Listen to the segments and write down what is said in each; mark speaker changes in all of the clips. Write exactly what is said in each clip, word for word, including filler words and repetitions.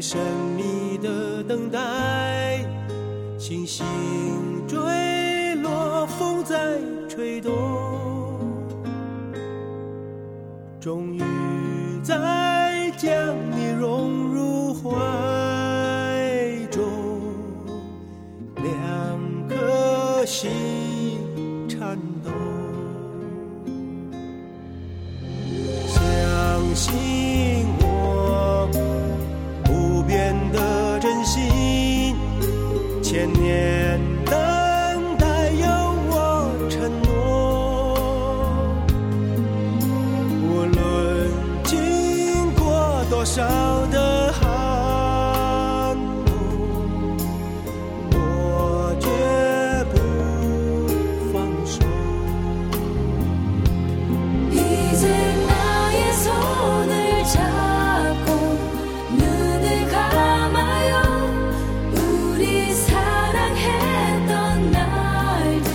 Speaker 1: 神秘的等待，星星坠落，风在吹动，终于再将你融入怀中，两颗心颤抖，相信我不变的真心，千年等待有我承诺，无论经过多少的寒冬，我绝不放手。
Speaker 2: 이제 나의 손을 잡고 눈을 감아요. 우리 사랑했던 날들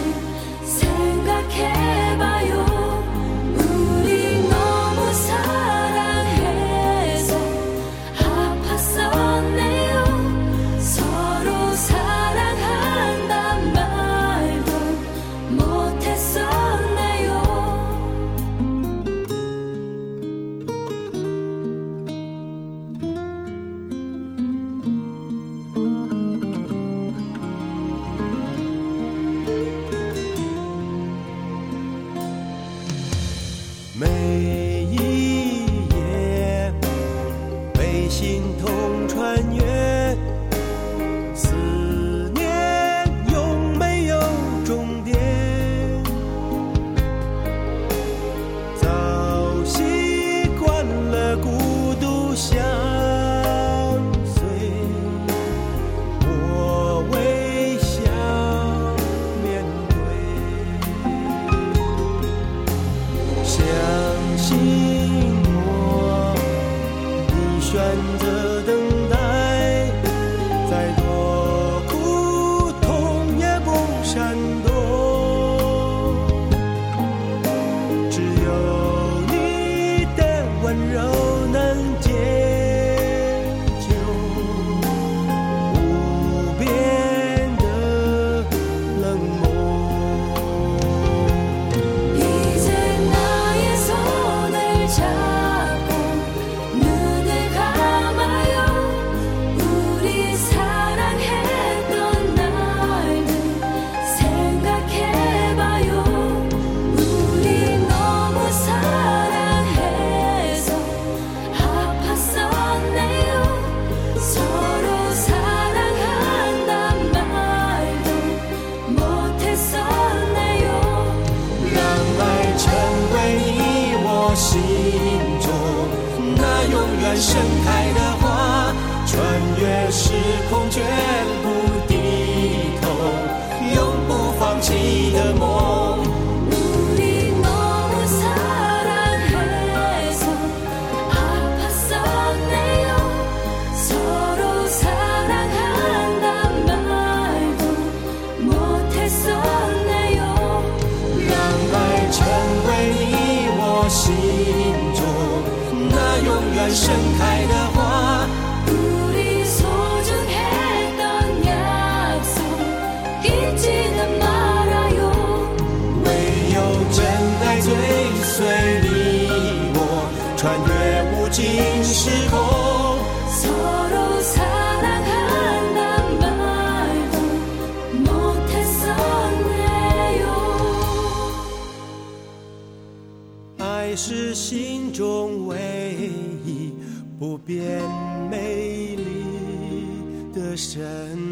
Speaker 2: 생각해봐요. 우리 너무 사랑해서 아팠었네요. 서로 사랑한단 말도 못했었네요.
Speaker 1: 每一夜被心痛穿越，思念永没有终点，早习惯了孤独相随，我微笑面对。相信我，你选择等待，再多苦痛也不闪躲，只有你的温柔能解救无边的冷漠。
Speaker 2: 이제 나의 손을 잡고 눈을 감아요. 우리 사랑했던 날들 생각해봐요. 우리 너무 사랑해서 아팠었네요. 서로 사랑한단 말도 못했었네요.
Speaker 1: 让爱成为你我心中那永远盛开的花，穿越时空绝不低头，永不放弃的梦。
Speaker 2: 우리 너무 사랑해서 아팠었네요. 서로 사랑한단 말도 못했었네요.
Speaker 1: 让爱成为你我心中那永远盛开的花，
Speaker 2: 우리 소중했던 약속 잊지는 말아요.
Speaker 1: 唯有真爱追随你我，穿越无尽时空。
Speaker 2: 서로 사랑한단 말도 못했었네요.
Speaker 1: 爱是心中唯一不变美丽的神